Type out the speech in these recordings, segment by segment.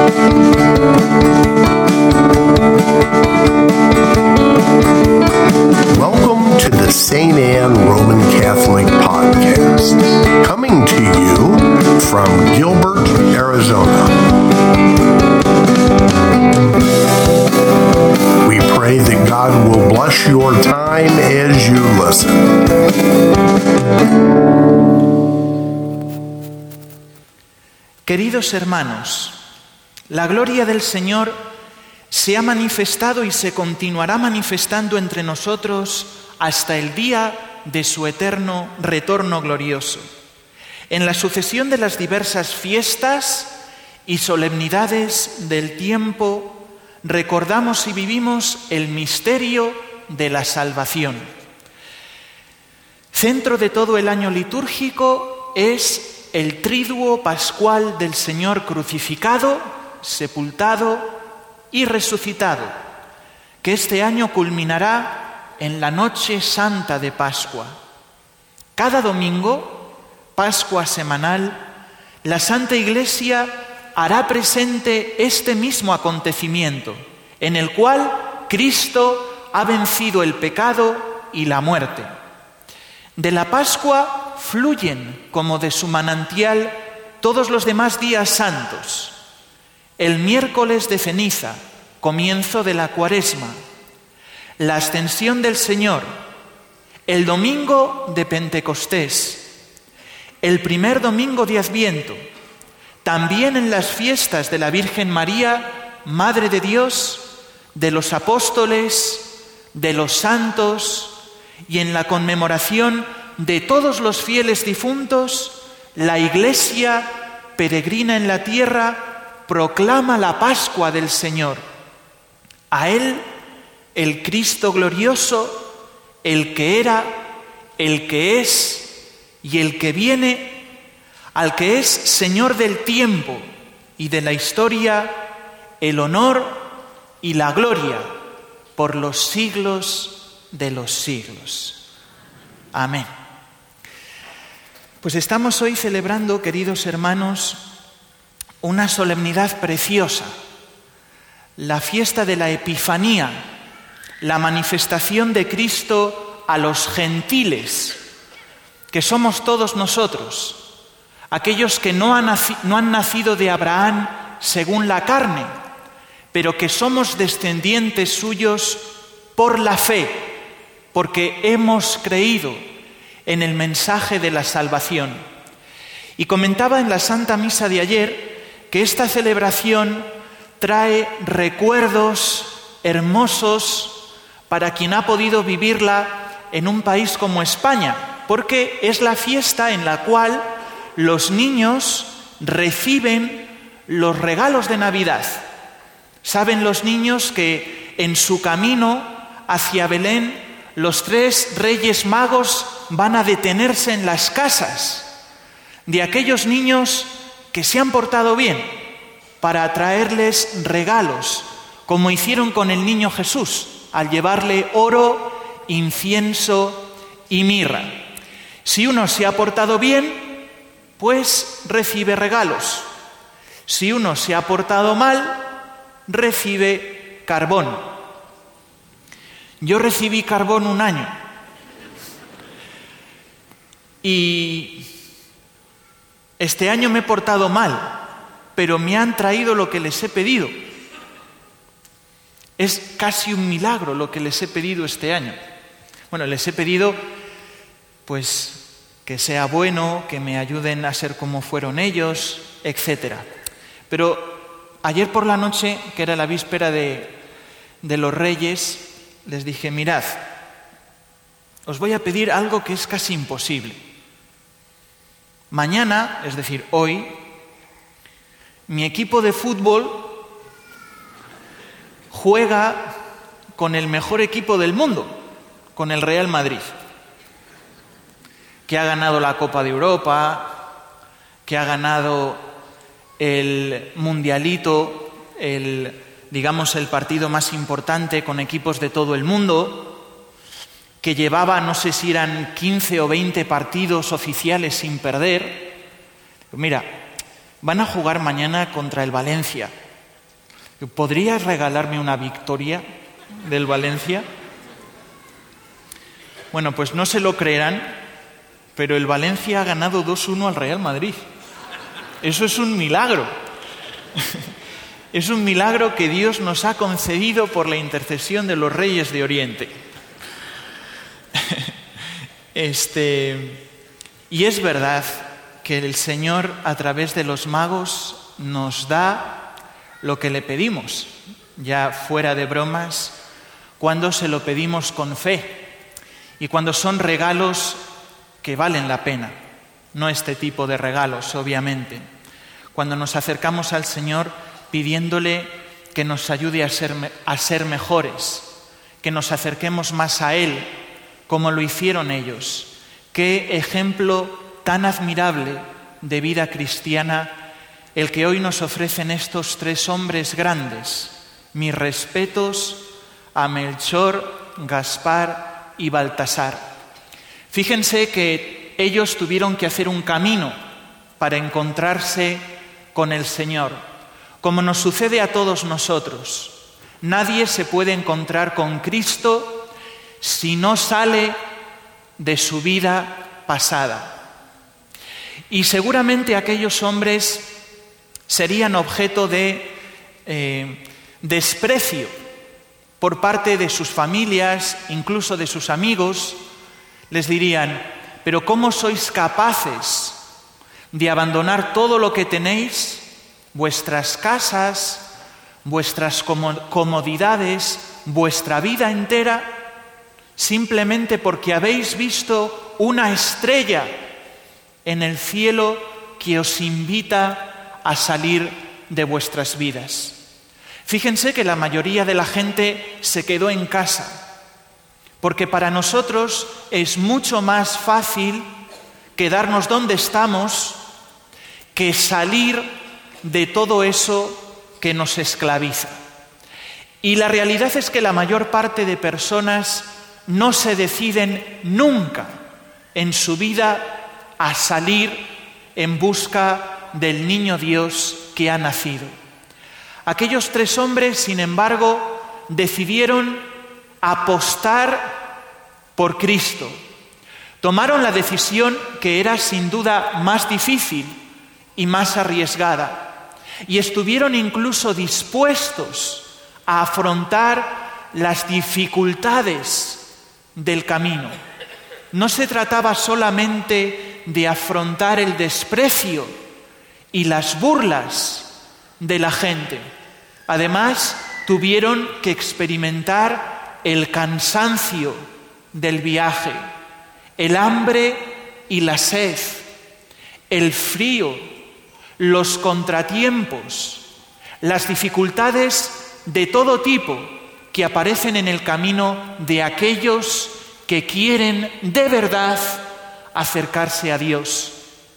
Welcome to the St. Anne Roman Catholic Podcast, coming to you from Gilbert, Arizona. We pray that God will bless your time as you listen. Queridos hermanos, la gloria del Señor se ha manifestado y se continuará manifestando entre nosotros hasta el día de su eterno retorno glorioso. En la sucesión de las diversas fiestas y solemnidades del tiempo, recordamos y vivimos el misterio de la salvación. Centro de todo el año litúrgico es el triduo pascual del Señor crucificado, sepultado y resucitado, que este año culminará en la noche santa de Pascua. Cada domingo, Pascua semanal, la Santa Iglesia hará presente este mismo acontecimiento, en el cual Cristo ha vencido el pecado y la muerte. De la Pascua fluyen, como de su manantial, todos los demás días santos. El miércoles de ceniza, comienzo de la Cuaresma, la ascensión del Señor, el domingo de Pentecostés, el primer domingo de Adviento, también en las fiestas de la Virgen María, Madre de Dios, de los apóstoles, de los santos, y en la conmemoración de todos los fieles difuntos, la Iglesia peregrina en la tierra proclama la Pascua del Señor. A Él, el Cristo glorioso, el que era, el que es y el que viene, al que es Señor del tiempo y de la historia, el honor y la gloria por los siglos de los siglos. Amén. Pues estamos hoy celebrando, queridos hermanos, una solemnidad preciosa, la fiesta de la Epifanía, la manifestación de Cristo a los gentiles, que somos todos nosotros, aquellos que no han nacido de Abraham según la carne, pero que somos descendientes suyos por la fe, porque hemos creído en el mensaje de la salvación. Y comentaba en la Santa Misa de ayer que esta celebración trae recuerdos hermosos para quien ha podido vivirla en un país como España, porque es la fiesta en la cual los niños reciben los regalos de Navidad. Saben los niños que en su camino hacia Belén los 3 reyes magos van a detenerse en las casas de aquellos niños que se han portado bien para traerles regalos, como hicieron con el niño Jesús, al llevarle oro, incienso y mirra. Si uno se ha portado bien, pues recibe regalos. Si uno se ha portado mal, recibe carbón. Yo recibí carbón un año y este año me he portado mal, pero me han traído lo que les he pedido. Es casi un milagro lo que les he pedido este año. Bueno, les he pedido, pues, que sea bueno, que me ayuden a ser como fueron ellos, etc. Pero ayer por la noche, que era la víspera de los Reyes, les dije, mirad, os voy a pedir algo que es casi imposible. Mañana, es decir, hoy, mi equipo de fútbol juega con el mejor equipo del mundo, con el Real Madrid, que ha ganado la Copa de Europa, que ha ganado el Mundialito, el partido más importante con equipos de todo el mundo, que llevaba, no sé si eran 15 o 20 partidos oficiales sin perder. Mira, van a jugar mañana contra el Valencia. ¿Podrías regalarme una victoria del Valencia? Bueno, pues no se lo creerán, pero el Valencia ha ganado 2-1 al Real Madrid. Eso es un milagro. Es un milagro que Dios nos ha concedido por la intercesión de los reyes de Oriente. Y es verdad que el Señor, a través de los magos, nos da lo que le pedimos, ya fuera de bromas, cuando se lo pedimos con fe y cuando son regalos que valen la pena, no este tipo de regalos, obviamente. Cuando nos acercamos al Señor pidiéndole que nos ayude a ser mejores, que nos acerquemos más a Él, como lo hicieron ellos. Qué ejemplo tan admirable de vida cristiana el que hoy nos ofrecen estos tres hombres grandes. Mis respetos a Melchor, Gaspar y Baltasar. Fíjense que ellos tuvieron que hacer un camino para encontrarse con el Señor, como nos sucede a todos nosotros. Nadie se puede encontrar con Cristo si no sale de su vida pasada. Y seguramente aquellos hombres serían objeto de desprecio por parte de sus familias, incluso de sus amigos. Les dirían: ¿pero cómo sois capaces de abandonar todo lo que tenéis, vuestras casas, vuestras comodidades, vuestra vida entera, simplemente porque habéis visto una estrella en el cielo que os invita a salir de vuestras vidas? Fíjense que la mayoría de la gente se quedó en casa, porque para nosotros es mucho más fácil quedarnos donde estamos que salir de todo eso que nos esclaviza. Y la realidad es que la mayor parte de personas no se deciden nunca en su vida a salir en busca del niño Dios que ha nacido. Aquellos tres hombres, sin embargo, decidieron apostar por Cristo. Tomaron la decisión que era sin duda más difícil y más arriesgada, y estuvieron incluso dispuestos a afrontar las dificultades del camino. No se trataba solamente de afrontar el desprecio y las burlas de la gente. Además, tuvieron que experimentar el cansancio del viaje, el hambre y la sed, el frío, los contratiempos, las dificultades de todo tipo que aparecen en el camino de aquellos que quieren de verdad acercarse a Dios.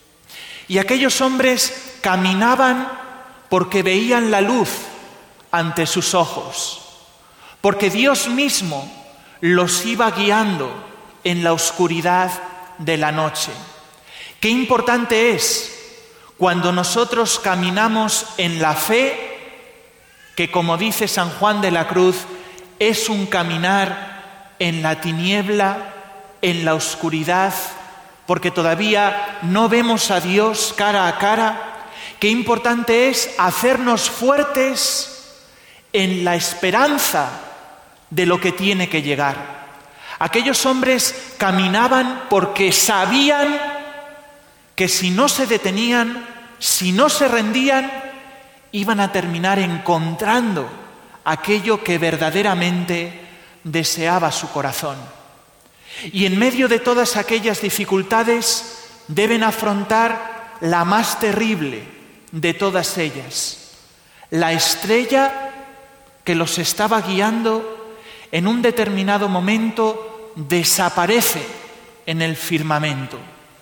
Y aquellos hombres caminaban porque veían la luz ante sus ojos, porque Dios mismo los iba guiando en la oscuridad de la noche. Qué importante es cuando nosotros caminamos en la fe, que como dice San Juan de la Cruz, es un caminar en la tiniebla, en la oscuridad, porque todavía no vemos a Dios cara a cara. Qué importante es hacernos fuertes en la esperanza de lo que tiene que llegar. Aquellos hombres caminaban porque sabían que si no se detenían, si no se rendían, iban a terminar encontrando aquello que verdaderamente deseaba su corazón. Y en medio de todas aquellas dificultades deben afrontar la más terrible de todas ellas. La estrella que los estaba guiando en un determinado momento desaparece en el firmamento.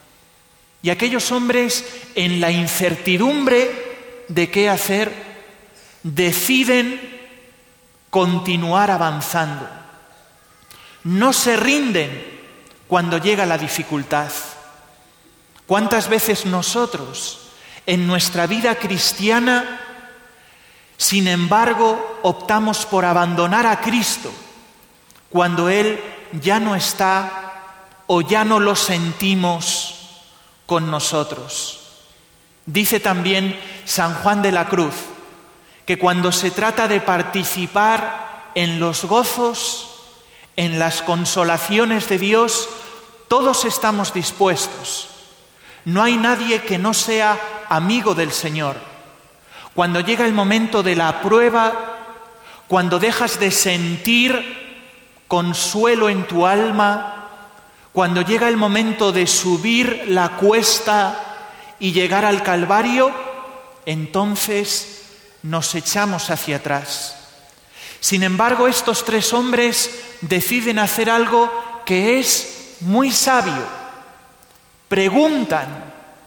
Y aquellos hombres, en la incertidumbre de qué hacer, deciden continuar avanzando. No se rinden cuando llega la dificultad. ¿Cuántas veces nosotros en nuestra vida cristiana Sin embargo, optamos por abandonar a Cristo cuando Él ya no está o ya no lo sentimos con nosotros. Dice también San Juan de la Cruz que cuando se trata de participar en los gozos, en las consolaciones de Dios, todos estamos dispuestos. No hay nadie que no sea amigo del Señor. Cuando llega el momento de la prueba, cuando dejas de sentir consuelo en tu alma, cuando llega el momento de subir la cuesta y llegar al Calvario, entonces nos echamos hacia atrás. Sin embargo, estos tres hombres deciden hacer algo que es muy sabio. Preguntan,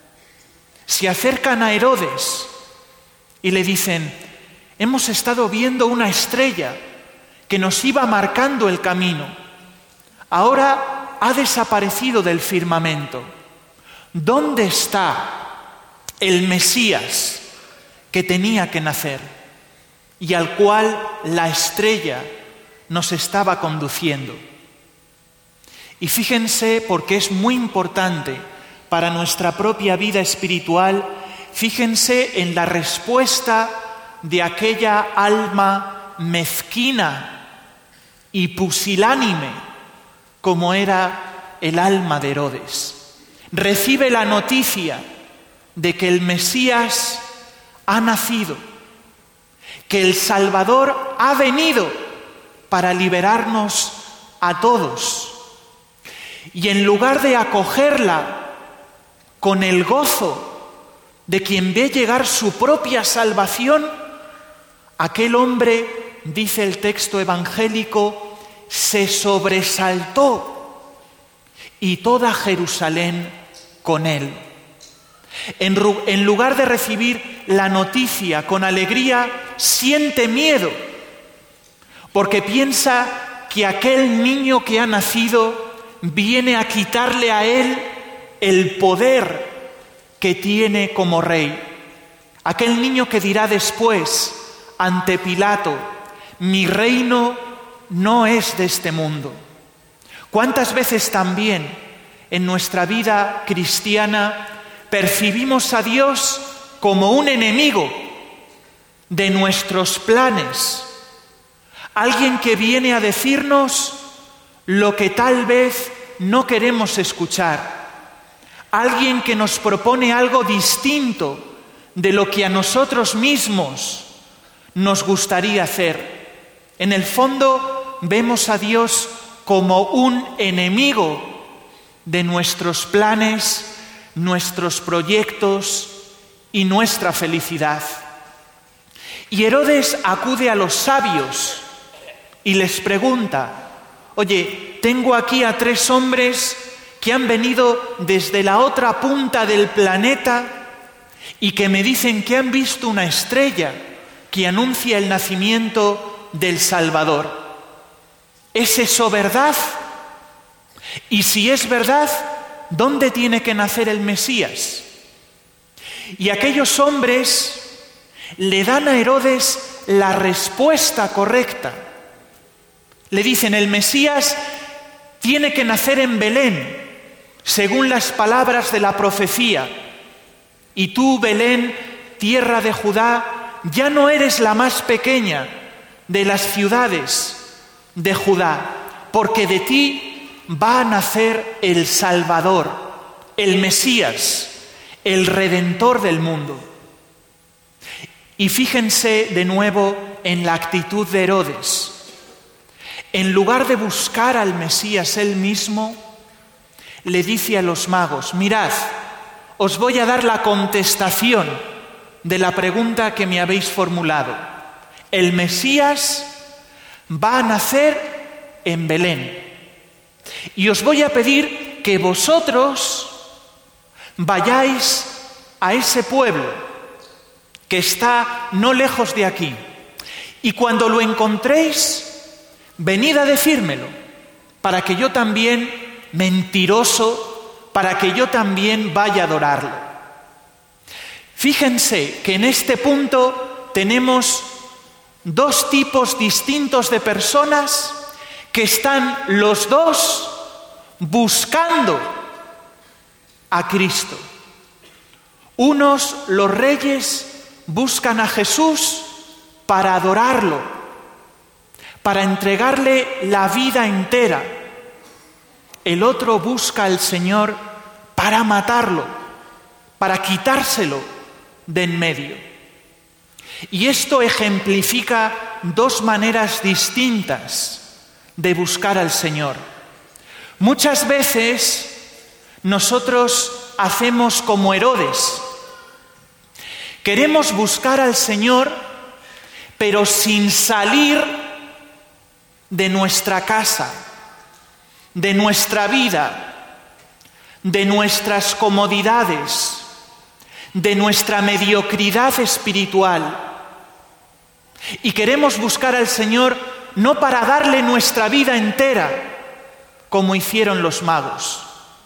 se acercan a Herodes y le dicen: hemos estado viendo una estrella que nos iba marcando el camino. Ahora ha desaparecido del firmamento. ¿Dónde está el Mesías que tenía que nacer y al cual la estrella nos estaba conduciendo? Y fíjense, porque es muy importante para nuestra propia vida espiritual, fíjense en la respuesta de aquella alma mezquina y pusilánime como era el alma de Herodes. Recibe la noticia de que el Mesías ha nacido, que el Salvador ha venido para liberarnos a todos. Y en lugar de acogerla con el gozo de quien ve llegar su propia salvación, aquel hombre, dice el texto evangélico, se sobresaltó y toda Jerusalén con él. En lugar de recibir la noticia con alegría, siente miedo, porque piensa que aquel niño que ha nacido viene a quitarle a él el poder que tiene como rey. Aquel niño que dirá después ante Pilato: mi reino no es de este mundo. ¿Cuántas veces también en nuestra vida cristiana percibimos a Dios como un enemigo de nuestros planes? Alguien que viene a decirnos lo que tal vez no queremos escuchar. Alguien que nos propone algo distinto de lo que a nosotros mismos nos gustaría hacer. En el fondo vemos a Dios como un enemigo de nuestros planes, nuestros proyectos y nuestra felicidad. Y Herodes acude a los sabios y les pregunta: oye, tengo aquí a 3 hombres que han venido desde la otra punta del planeta y que me dicen que han visto una estrella que anuncia el nacimiento del Salvador. ¿Es eso verdad? Y si es verdad, ¿dónde tiene que nacer el Mesías? Y aquellos hombres le dan a Herodes la respuesta correcta. Le dicen: el Mesías tiene que nacer en Belén, según las palabras de la profecía. Y tú, Belén, tierra de Judá, ya no eres la más pequeña de las ciudades de Judá, porque de ti va a nacer el Salvador, el Mesías, el Redentor del mundo. Y fíjense de nuevo en la actitud de Herodes. En lugar de buscar al Mesías él mismo, le dice a los magos: mirad, os voy a dar la contestación de la pregunta que me habéis formulado. El Mesías va a nacer en Belén. Y os voy a pedir que vosotros vayáis a ese pueblo que está no lejos de aquí. Y cuando lo encontréis, venid a decírmelo, para que yo también, mentiroso, para que yo también vaya a adorarlo. Fíjense que en este punto tenemos dos tipos distintos de personas que están los dos buscando a Cristo. Unos, los reyes, buscan a Jesús para adorarlo, para entregarle la vida entera. El otro busca al Señor para matarlo, para quitárselo de en medio. Y esto ejemplifica dos maneras distintas de buscar al Señor. Muchas veces nosotros hacemos como Herodes. Queremos buscar al Señor, pero sin salir de nuestra casa, de nuestra vida, de nuestras comodidades, de nuestra mediocridad espiritual. Y queremos buscar al Señor no para darle nuestra vida entera, como hicieron los magos.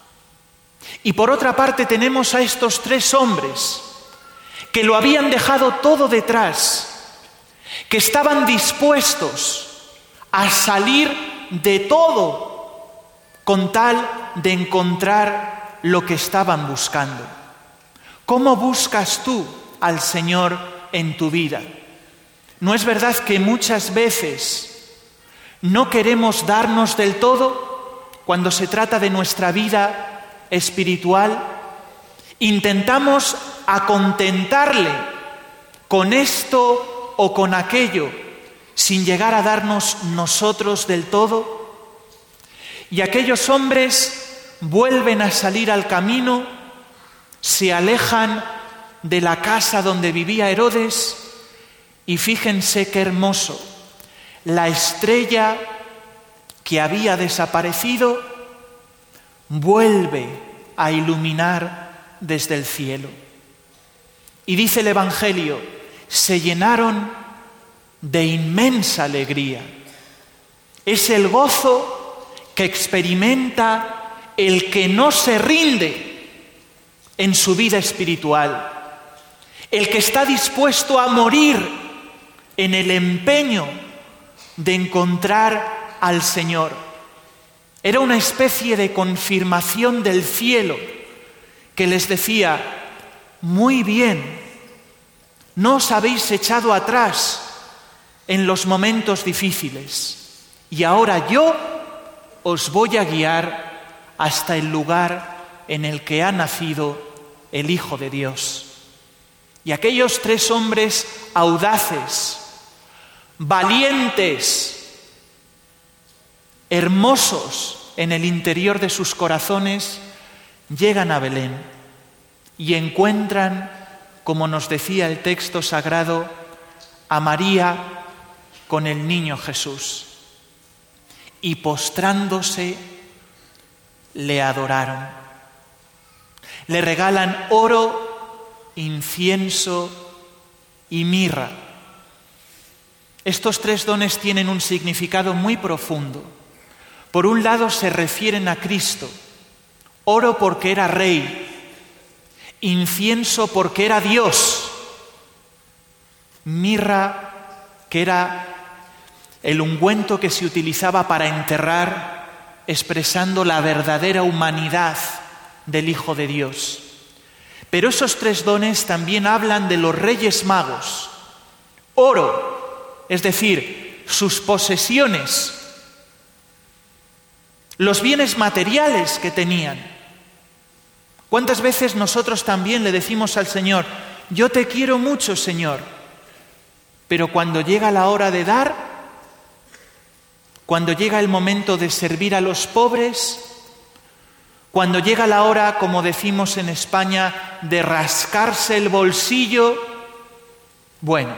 Y por otra parte tenemos a estos tres hombres que lo habían dejado todo detrás, que estaban dispuestos a salir de todo con tal de encontrar lo que estaban buscando. ¿Cómo buscas tú al Señor en tu vida? ¿No es verdad que muchas veces no queremos darnos del todo cuando se trata de nuestra vida espiritual? Intentamos acontentarle con esto o con aquello sin llegar a darnos nosotros del todo. Y aquellos hombres vuelven a salir al camino, se alejan de la casa donde vivía Herodes y fíjense qué hermoso, la estrella que había desaparecido vuelve a iluminar desde el cielo. Y dice el Evangelio, se llenaron de inmensa alegría. Es el gozo que experimenta el que no se rinde en su vida espiritual, el que está dispuesto a morir en el empeño de encontrar al Señor. Era una especie de confirmación del cielo que les decía, muy bien, no os habéis echado atrás en los momentos difíciles y ahora yo os voy a guiar hasta el lugar en el que ha nacido el Hijo de Dios. Y aquellos tres hombres audaces, valientes, hermosos en el interior de sus corazones, llegan a Belén y encuentran, como nos decía el texto sagrado, a María con el niño Jesús. Y postrándose, le adoraron. Le regalan oro, incienso y mirra. Estos tres dones tienen un significado muy profundo. Por un lado se refieren a Cristo. Oro porque era rey, incienso porque era Dios, mirra que era el ungüento que se utilizaba para enterrar, expresando la verdadera humanidad del Hijo de Dios. Pero esos tres dones también hablan de los Reyes Magos. Oro, es decir, sus posesiones, los bienes materiales que tenían. ¿Cuántas veces nosotros también le decimos al Señor, yo te quiero mucho, Señor, pero cuando llega la hora de dar, cuando llega el momento de servir a los pobres, cuando llega la hora, como decimos en España, de rascarse el bolsillo, bueno,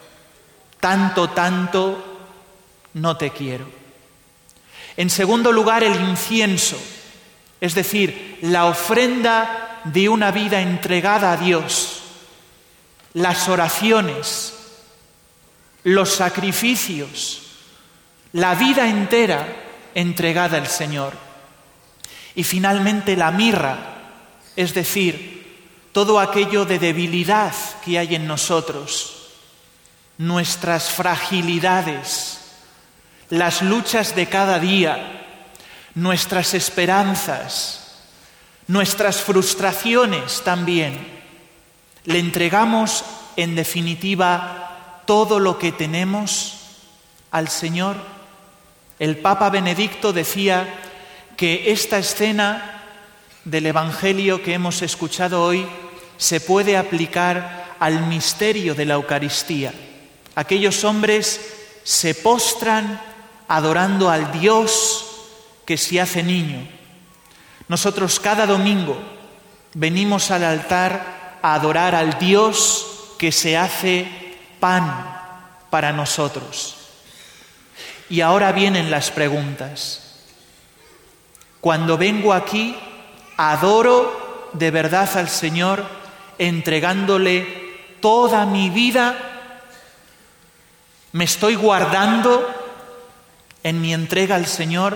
tanto, no te quiero. En segundo lugar, el incienso, es decir, la ofrenda de una vida entregada a Dios, las oraciones, los sacrificios, la vida entera entregada al Señor. Y finalmente la mirra, es decir, todo aquello de debilidad que hay en nosotros, nuestras fragilidades, las luchas de cada día, nuestras esperanzas, nuestras frustraciones también. Le entregamos, en definitiva, todo lo que tenemos al Señor. El Papa Benedicto decía que esta escena del Evangelio que hemos escuchado hoy se puede aplicar al misterio de la Eucaristía. Aquellos hombres se postran adorando al Dios que se hace niño. Nosotros cada domingo venimos al altar a adorar al Dios que se hace pan para nosotros. Y ahora vienen las preguntas. Cuando vengo aquí, ¿adoro de verdad al Señor entregándole toda mi vida? ¿Me estoy guardando en mi entrega al Señor?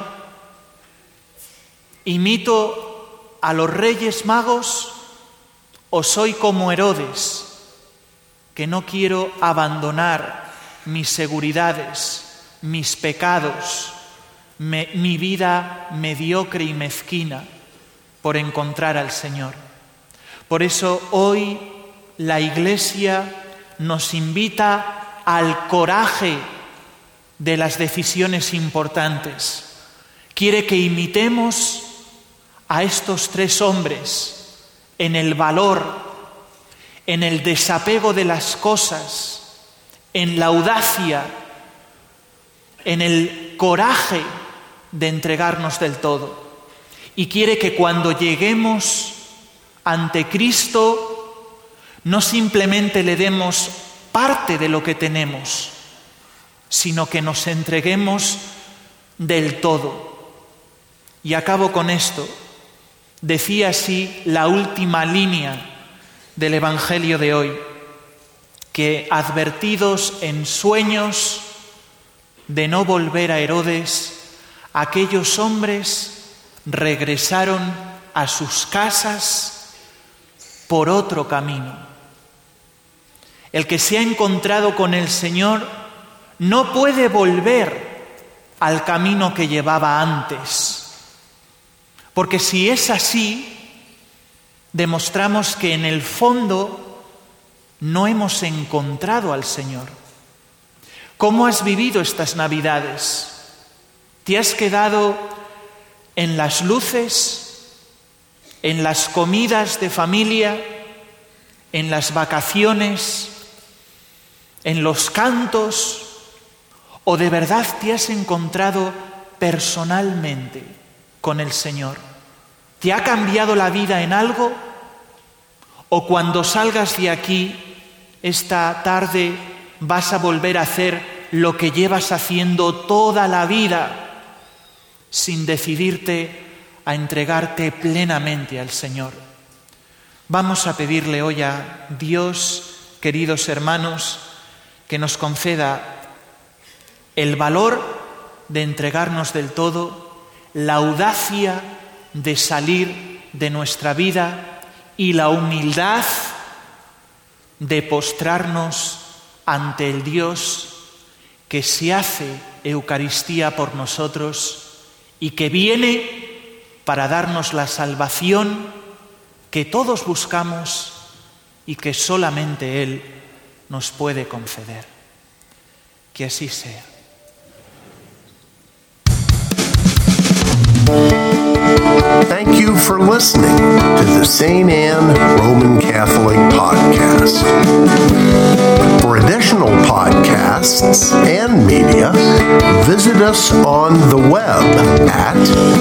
¿Imito a los Reyes Magos o soy como Herodes, que no quiero abandonar mis seguridades, mis pecados, mi vida mediocre y mezquina por encontrar al Señor? Por eso hoy la Iglesia nos invita al coraje de las decisiones importantes. Quiere que imitemos a estos tres hombres en el valor, en el desapego de las cosas, en la audacia, en el coraje de entregarnos del todo. Y quiere que cuando lleguemos ante Cristo no simplemente le demos parte de lo que tenemos, sino que nos entreguemos del todo. Y acabo con esto. Decía así la última línea del Evangelio de hoy, que advertidos en sueños de no volver a Herodes, aquellos hombres regresaron a sus casas por otro camino. El que se ha encontrado con el Señor no puede volver al camino que llevaba antes, porque si es así, demostramos que en el fondo no hemos encontrado al Señor. ¿Cómo has vivido estas Navidades? ¿Te has quedado en las luces, en las comidas de familia, en las vacaciones, en los cantos? ¿O de verdad te has encontrado personalmente con el Señor? ¿Te ha cambiado la vida en algo? ¿O cuando salgas de aquí esta tarde vas a volver a hacer lo que llevas haciendo toda la vida sin decidirte a entregarte plenamente al Señor? Vamos a pedirle hoy a Dios, queridos hermanos, que nos conceda el valor de entregarnos del todo, la audacia de salir de nuestra vida y la humildad de postrarnos ante el Dios que se hace Eucaristía por nosotros y que viene para darnos la salvación que todos buscamos y que solamente Él nos puede conceder. Que así sea. Thank you for listening to the St. Anne Roman Catholic Podcast. For additional podcasts and media, visit us on the web at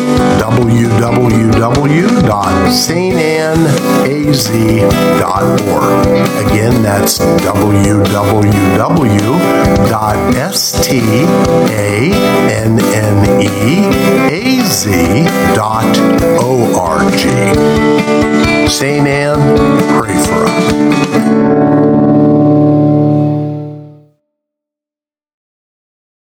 www.stannaz.org. Again, that's www.stannez.org.